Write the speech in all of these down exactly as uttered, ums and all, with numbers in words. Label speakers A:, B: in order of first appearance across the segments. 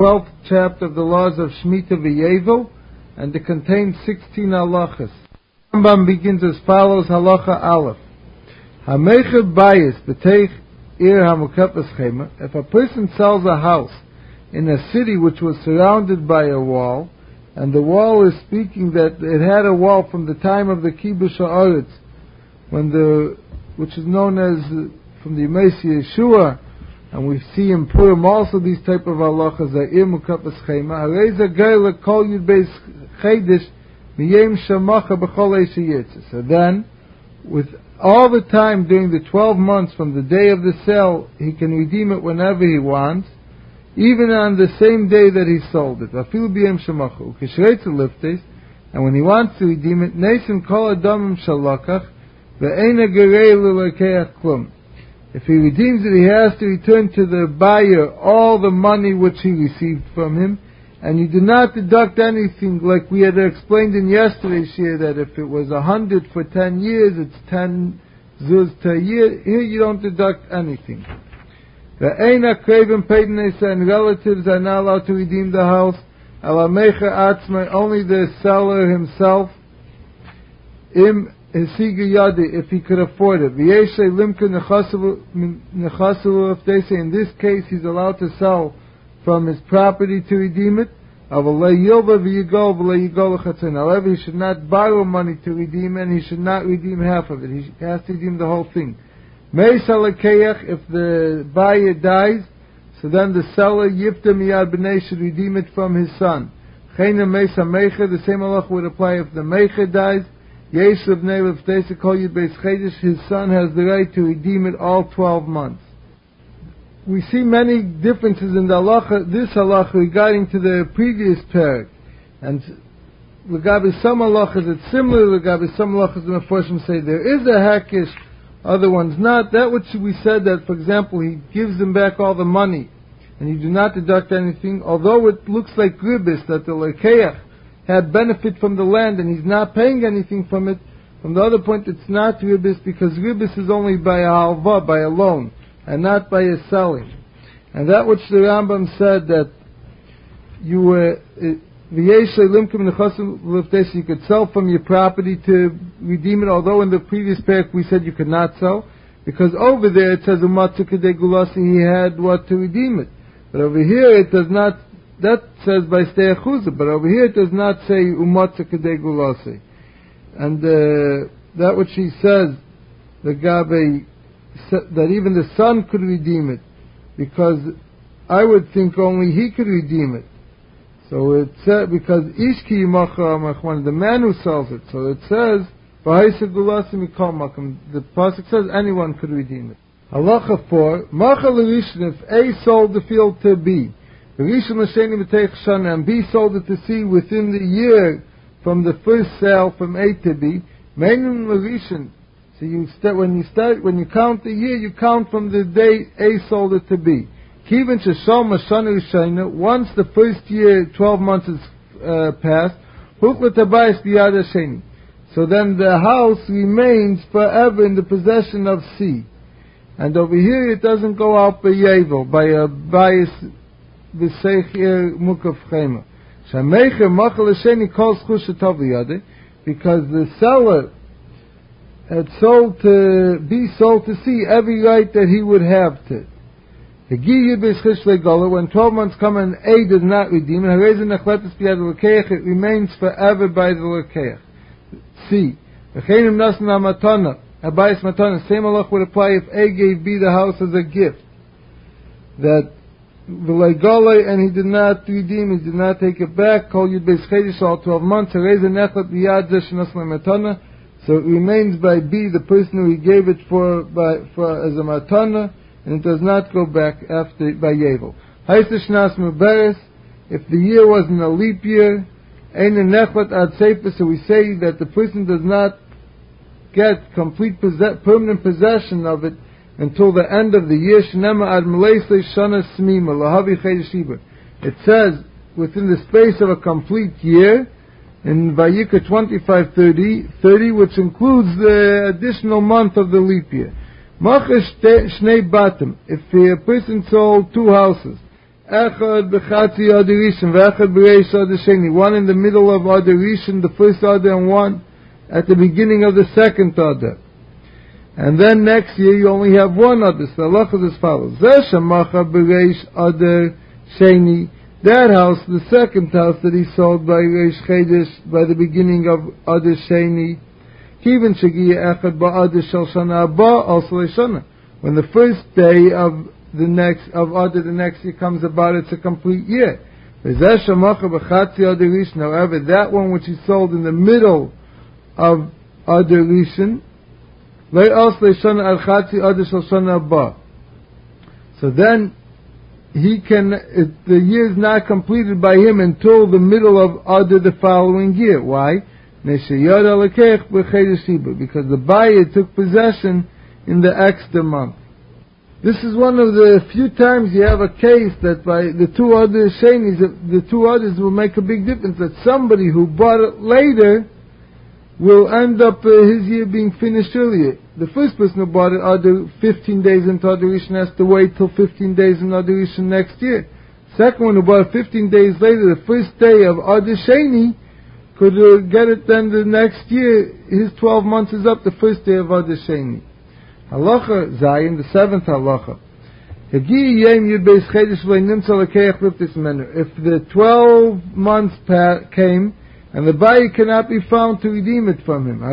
A: twelfth chapter of the laws of Shemitah V'Yevel, and it contains sixteen halachas. The Rambam begins as follows: Halacha Aleph. Hamecher bayis b'teich ir hamukepes chema. If a person sells a house in a city which was surrounded by a wall, and the wall is speaking that it had a wall from the time of the Kibush Ha'aretz, when the, which is known as uh, from the Yemesi Yeshua, and we see in Purim also these type of halachas, ir mukepes chema. Hareza geile kol yud beis chedesh miyem shamacha b'chol eish yitzis. So then, with all the time during the twelve months from the day of the sale, he can redeem it whenever he wants, even on the same day that he sold it. And when he wants to redeem it, if he redeems it, he has to return to the buyer all the money which he received from him, and you do not deduct anything, like we had explained in yesterday's shir, that if it was a hundred for ten years, it's ten zuz per year. Here you don't deduct anything. The Eina Kraven Peidenesa and relatives are not allowed to redeem the house. Alamecha Atzma, only the seller himself. Im Hesiga Yadi, if he could afford it. V'yeshe Limka Nechasulu, if they say in this case he's allowed to sell from his property to redeem it. However, he should not borrow money to redeem, and he should not redeem half of it. He has to redeem the whole thing. If the buyer dies, so then the seller Yifta Miyad B'nei should redeem it from his son. The same halach would apply if the Mecher dies. His son has the right to redeem it all twelve months. We see many differences in the halacha, this halacha regarding to the previous parak, and regarding some halachas it's similar. Regarding some halachas the Meforshim say there is a hakish, other ones not. That which we said that, for example, he gives them back all the money, and you do not deduct anything. Although it looks like ribis that the lekeach had benefit from the land and he's not paying anything from it. From the other point, it's not ribis because ribis is only by a halva, by a loan, and not by a selling. And that which the Rambam said that you uh, you could sell from your property to redeem it, although in the previous parak we said you could not sell, because over there it says he had what to redeem it. But over here it does not, that says by ste'achuza, but over here it does not say umatzakadei gulasi. And uh, that which he says, the gabe, that even the son could redeem it, because I would think only he could redeem it. So it says, because ishki yimacha machman, the man who sells it. So it says, the pasuk says anyone could redeem it. Halacha four, macha l'rishon, if A sold the field to B, l'rishon l'sheni b'teich shana, and B sold it to C within the year from the first sale from A to B, meinun l'rishon. So you start, when you start, when you count the year, you count from the day A sold it to B. Kivin sheshom mashana rishayna, once the first year, twelve months is uh, passed, hukla tabayis biyad hasheni. So then the house remains forever in the possession of C. And over here it doesn't go out by Yevel, by a bias v'seichir mukav chema. Shamecher machal hasheni kol zchus shetov liyadeh, because the seller had sold to, be sold to C every right that he would have to. When twelve months come and A does not redeem, it remains forever by the lekeach. C. Same halach would apply if A gave B the house as a gift. That the and he did not redeem, he did not take it back. Call you beis chedesh all twelve months. So it remains by B, the person who he gave it for, by, for as a matana, and it does not go back after by Yevel. If the year wasn't a leap year, so we say that the person does not get complete possess- permanent possession of it until the end of the year. It says within the space of a complete year in Vayikra twenty-five thirty, thirty, which includes the additional month of the leap year. If a person sold two houses, Echad b'chatzi Adar Rishon, v'echad b'reish Adar Sheni. One in the middle of Adar Rishon, the first Adar, and one at the beginning of the second Adar. And then next year you only have one Adar. So the halacha is as follows. Zeh shamacha b'reish Adar Sheni. That house, the second house that he sold by Reish Chedesh, by the beginning of Adar Sheni, Kiven Shagiya Echad Ba'adar Shel Shana Haba also Shana. When the first day of the next of Adar, the next year comes about, it's a complete year. However, that one which he sold in the middle of Adar Rishon, so then he can, it, the year is not completed by him until the middle of Adar the following year. Why? Because the buyer took possession in the extra month. This is one of the few times you have a case that by the two other shenis, the two others will make a big difference, that somebody who bought it later will end up uh, his year being finished earlier. The first person who bought it Adar fifteen days into Adar Rishon has to wait till fifteen days in Adar Rishon next year. Second one who bought it fifteen days later, the first day of Adar Sheni, could uh, get it then the next year. His twelve months is up the first day of Adar Sheni. Halacha Zayin, the seventh halacha. If the twelve months came and the buyer cannot be found to redeem it from him,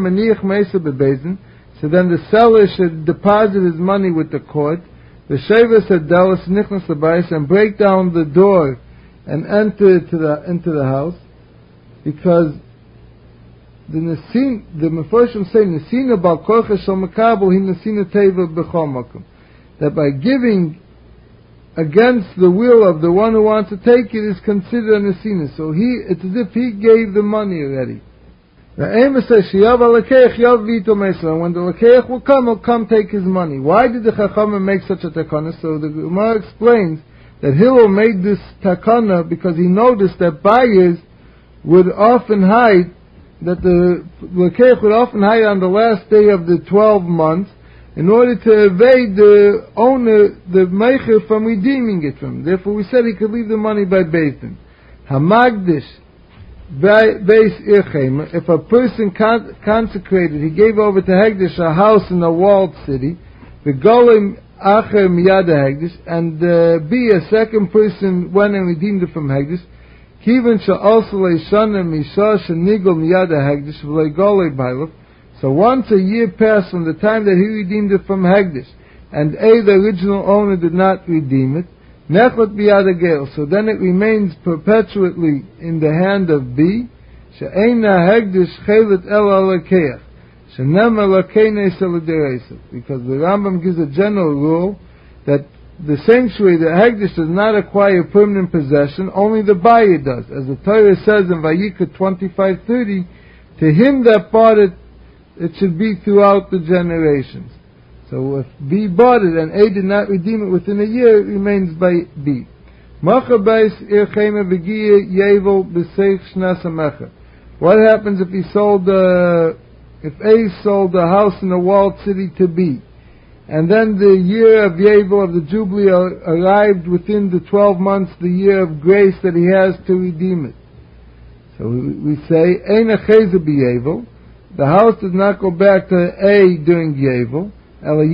A: so then the seller should deposit his money with the court. The shever said Dallas nichnas l'bayis and break down the door and enter into the into the house, because the Nesin, the Mefarshim say Nesina bal korcha shel makabel hi Nesina teva b'chol makom, that by giving against the will of the one who wants to take it is considered a Nesina. So he, it's as if he gave the money already. The Amos says Shiyav al-Lekeich Yav v'ito meisla. When the Lekeich will come, he'll come take his money. Why did the Chachamim make such a takana? So the Gemara explains that Hillel made this takana because he noticed that buyers would often hide, that the Lekeich would often hide on the last day of the twelve months in order to evade the owner, the Meicher, from redeeming it from him. Therefore we said he could leave the money by Beis Din. Hamagdish Beis Ircheim, if a person con- consecrated, he gave over to Hegdish a house in a walled city, the Golim Acher Miyad Hegdish, and uh, be a second person went and redeemed it from Hegdish, Kiven also Shana Misha Shenigol Miyad Hegdish V'lei Golei Bailuf. So once a year passed from the time that he redeemed it from Hegdish, and A, the original owner, did not redeem it, Nechot Biyad Gel, so then it remains perpetually in the hand of B, She'eina Hegdish Chelet El Alekeach, She'nema Lakeine Selidereisa, because the Rambam gives a general rule that the sanctuary, the Hegdish, does not acquire permanent possession, only the buyer does. As the Torah says in Vayikra twenty-five thirty, to him that bought it, it should be throughout the generations. So if B bought it and A did not redeem it within a year, it remains by B. What happens if he sold, uh, if A sold a house in a walled city to B, and then the year of Yevel, of the Jubilee, arrived within the twelve months, the year of grace that he has to redeem it? So we, we say, Ein acheze b'Yevel, the house does not go back to A during Yevel, and uh,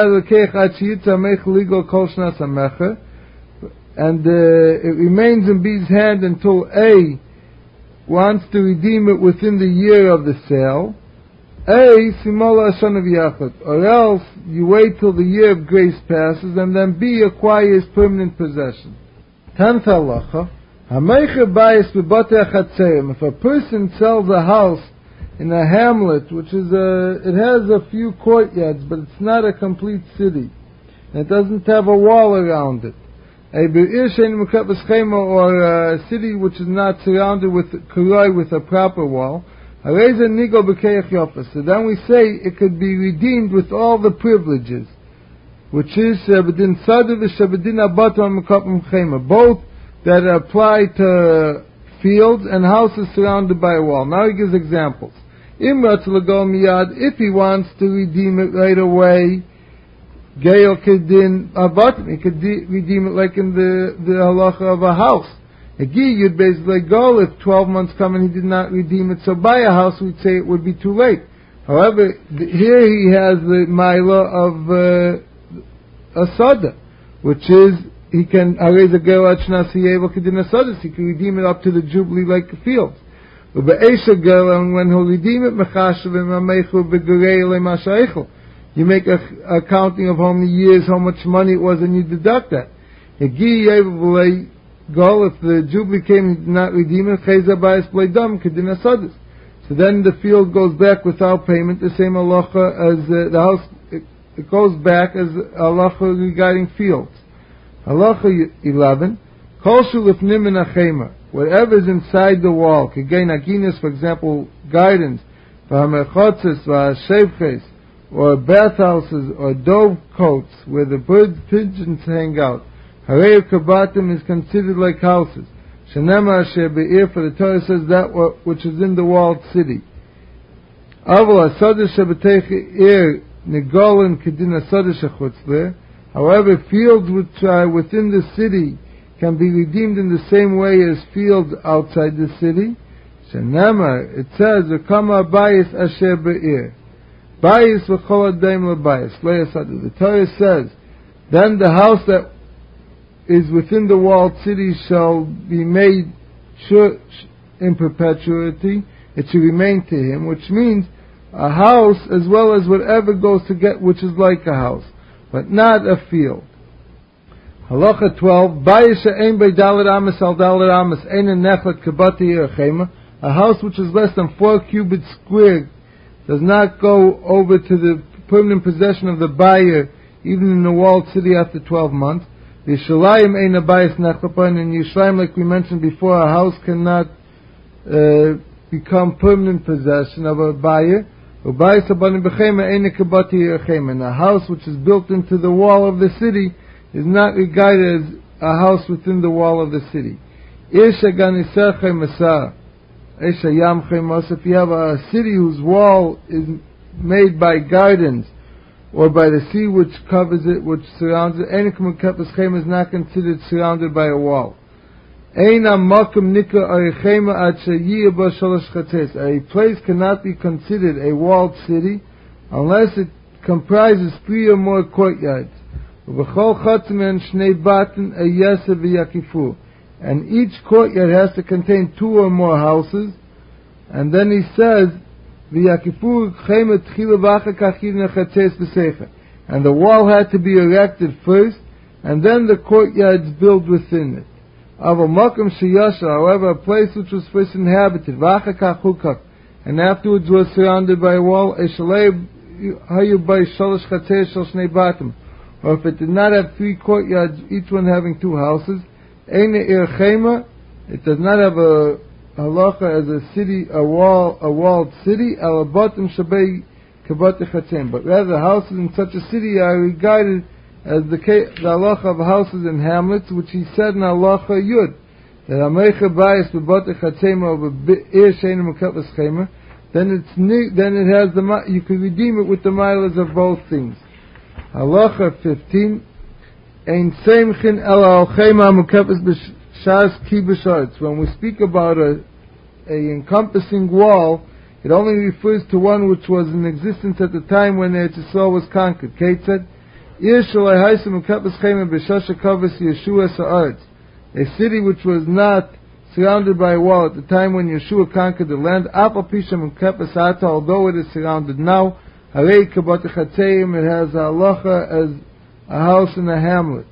A: it remains in B's hand until A wants to redeem it within the year of the sale. A, Simola Ashana V'Yachot, or else you wait till the year of grace passes and then B acquires permanent possession. Tenth halacha, Hameicher Bayis B'Batei Chatzerim, if a person sells a house in a hamlet, which is a, it has a few courtyards, but it's not a complete city, and it doesn't have a wall around it. A be'ir shein mukabas chema, or a city which is not surrounded with kuroi, with a proper wall. Hareza nigo b'keich yofas. So then we say it could be redeemed with all the privileges, which is shebedin sadu v'shebedin abatam mukabam chema, both that apply to fields and houses surrounded by a wall. Now he gives examples. If he wants to redeem it right away, Gail kedin abatim. He could de- redeem it like in the the halacha of a house. A gi you'd basically go if twelve months come and he did not redeem it. So buy a house, we'd say it would be too late. However, th- here he has the mila of uh, a sada, which is he can arez a girl able kedin a sada. He can redeem it up to the jubilee like the fields. But be'esha girl, and when he'll redeem it, mechashav v'mamechu v'gerei le'mashaychel. You make a, a counting of how many years, how much money it was, and you deduct that. If the jubilee came and did not redeem it, so then the field goes back without payment, the same halacha as uh, the house, it, it goes back as halacha regarding fields. Halacha eleven, whatever is inside the wall, for example, gardens, or bathhouses, or dove cotes, where the bird pigeons hang out. Harei kabatim is considered like houses. Shenema asher be'ir, for the Torah says that which is in the walled city. Aval asada shebetech ir negolan kedin asada shechutz le. However, fields which are within the city can be redeemed in the same way as fields outside the city. Shenema, it says, v'kama bayis asher be'ir. Bayis v'chol adaim lebayis. The Torah says, then the house that is within the walled city shall be made sure in perpetuity. It shall remain to him, which means a house as well as whatever goes to get, which is like a house, but not a field. Halacha twelve. Bayis she'ein bei dalet amas al dalet amas ein nechlet kabati yerchema. A house which is less than four cubits square does not go over to the permanent possession of the buyer, even in the walled city after twelve months. Yishalayim ein abayis nechlapan. In Yishalayim, like we mentioned before, a house cannot uh, become permanent possession of a buyer. And a house which is built into the wall of the city is not regarded as a house within the wall of the city. If you have a city whose wall is made by gardens or by the sea which covers it, which surrounds it, is not considered surrounded by a wall. A place cannot be considered a walled city unless it comprises three or more courtyards. And each courtyard has to contain two or more houses. And then he says, and the wall had to be erected first, and then the courtyards built within it. However, a place which was first inhabited, and afterwards was surrounded by a wall, or if it did not have three courtyards, each one having two houses, it does not have a halacha as a city, a wall, a walled city, but rather houses in such a city are regarded as the, the halacha of houses in hamlets, which he said in halacha yud, that amecha bayis b'batei chatzema over be'er she'einu mekatlas chema, then it's then it has the you can redeem it with the milas of both things. Halacha fifteen, ein seimchin ela al chema mekatlas b'shas ki b'shartz. When we speak about a, a encompassing wall, it only refers to one which was in existence at the time when Eretz Yisrael was conquered. Kate said, a city which was not surrounded by a wall at the time when Yeshua conquered the land, although it is surrounded now, it has a halacha as a house in a hamlet.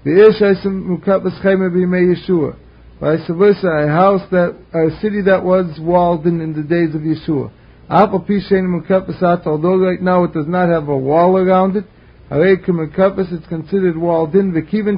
A: Vice versa, a house that, a city that was walled in in the days of Yeshua. Although right now it does not have a wall around it, it's considered walled in. But the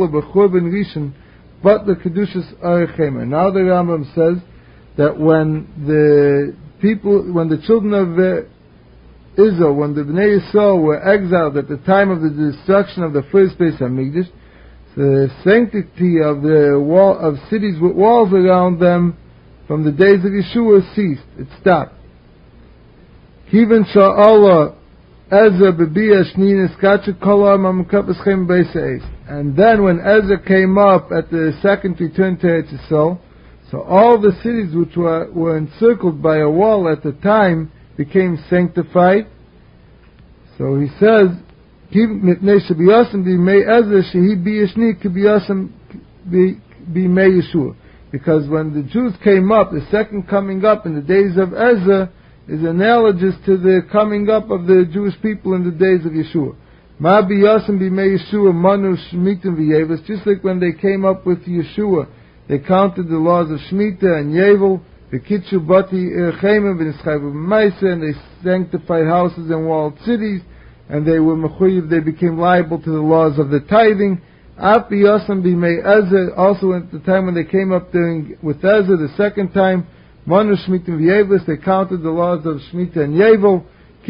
A: kedushas arechema. Now the Rambam says that when the people, when the children of Israel, when the Bnei Yisrael were exiled at the time of the destruction of the first Beis Hamikdash, the sanctity of the wall of cities with walls around them from the days of Yeshua ceased. It stopped. Kivan sha'Allah Ezra bebiya shninis kachu kolam amukapes chem beis. And then when Ezra came up at the second return to Eretz Yisrael, so all the cities which were, were encircled by a wall at the time became sanctified. So he says, because when the Jews came up, the second coming up in the days of Ezra is analogous to the coming up of the Jewish people in the days of Yeshua. Just like when they came up with Yeshua, they counted the laws of Shemitah and Yevel, and they sanctified houses and walled cities, and they were mechuyev, they became liable to the laws of the tithing. Also at the time when they came up during, with Ezra the second time, Manu Shemitah v'Yevel, they counted the laws of Shemitah and Yevel,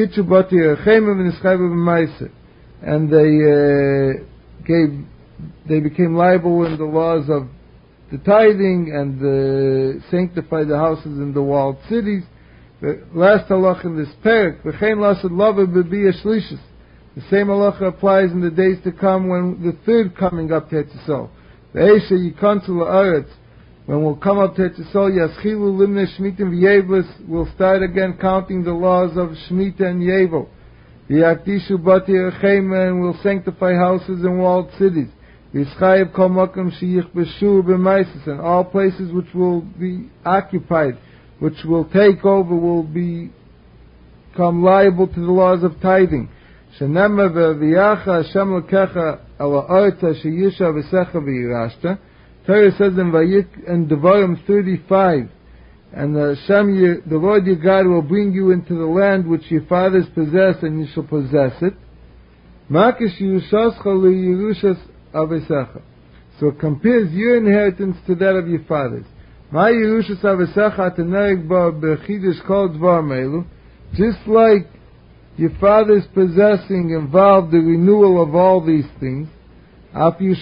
A: and they uh, gave, they became liable in the laws of the tithing and uh, sanctified the houses in the walled cities. The last halach in this parak, v'chein lasad lava b'biya shlishis. The same halacha applies in the days to come when the third coming up to Eretz Yisrael. V'eisha yikantu la'aretz, when we'll come up to Eretz Yisrael, yaschilu limne shmitim v'yevlis, we'll start again counting the laws of Shemitah and Yevel. V'yakdishu bati erechema, and we'll sanctify houses and walled cities. V'yischayev kol makom sheyichbeshu b'maisis, and all places which will be occupied, which will take over, will be become liable to the laws of tithing. Shenema v'viyacha Hashem l'kecha ala orta sheyisha v'secha v'yirashta. Torah says in Vayik and Devarim thirty-five, and the Hashem, the Lord your God, will bring you into the land which your fathers possessed, and you shall possess it. Makish yirushascha liyirushas avesecha. So it compares your inheritance to that of your fathers. Ma yirushas avesecha tenereg ba bechidush kol dvar meilu. Just like your father's possessing involved the renewal of all these things. So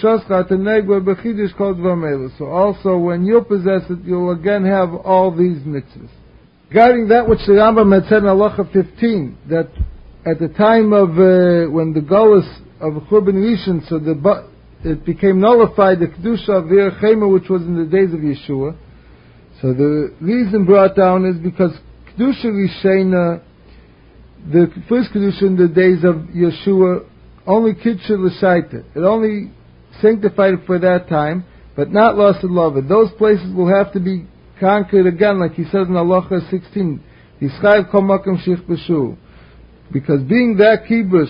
A: also when you possess it, you'll again have all these mitzvahs. Regarding that which the Rambam had said in Halacha fifteen, that at the time of uh, when the Golus of Churban Rishon, so the it became nullified, the Kedusha of Vir Chema, which was in the days of Yeshua. So the reason brought down is because Kedusha Rishena, the first Kedusha in the days of Yeshua, only Kidsha L'Shaita. It only sanctified it for that time, but not lost in love. Those places will have to be conquered again, like he says in Halacha sixteen. Yischayev kol makom sheichbeshu. Because being that kibush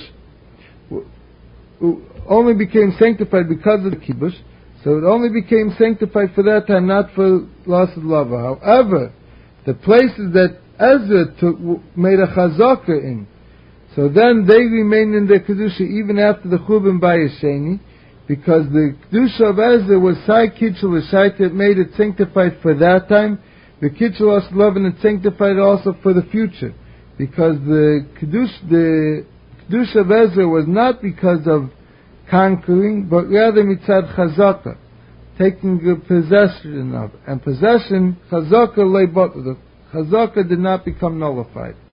A: only became sanctified because of the kibush, so it only became sanctified for that time, not for loss of love. However, the places that Ezra took, made a chazaka in, so then they remain in their Kedusha even after the Churban Bayesheni, because the Kedusha of Ezra was Sai Kitchel L'Shaita, it made it sanctified for that time. The Kitchel Love, and it sanctified also for the future. Because the Kedusha, the Kedusha of Ezra was not because of conquering, but rather mitzad Chazaka, taking the possession of. And possession, Chazaka lay but the Chazaka did not become nullified.